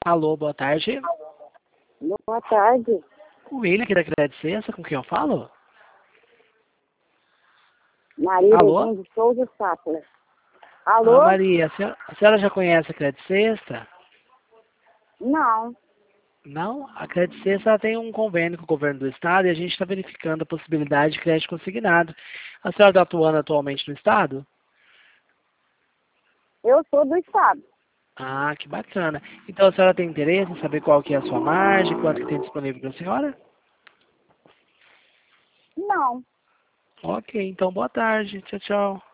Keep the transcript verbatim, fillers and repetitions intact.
Alô, boa tarde. Boa tarde. O William aqui da Credicência, com quem eu falo? Maria Alô? de Souza Sapler. Ah, Alô? Maria, a senhora, a senhora já conhece a Credicência? Não. Não? A Credicência ela tem um convênio com o governo do estado e a gente está verificando a possibilidade de crédito consignado. A senhora está atuando atualmente no estado? Eu sou do estado. Ah, que bacana. Então a senhora tem interesse em saber qual que é a sua margem, quanto que tem disponível para a senhora? Não. Ok, então boa tarde. Tchau, tchau.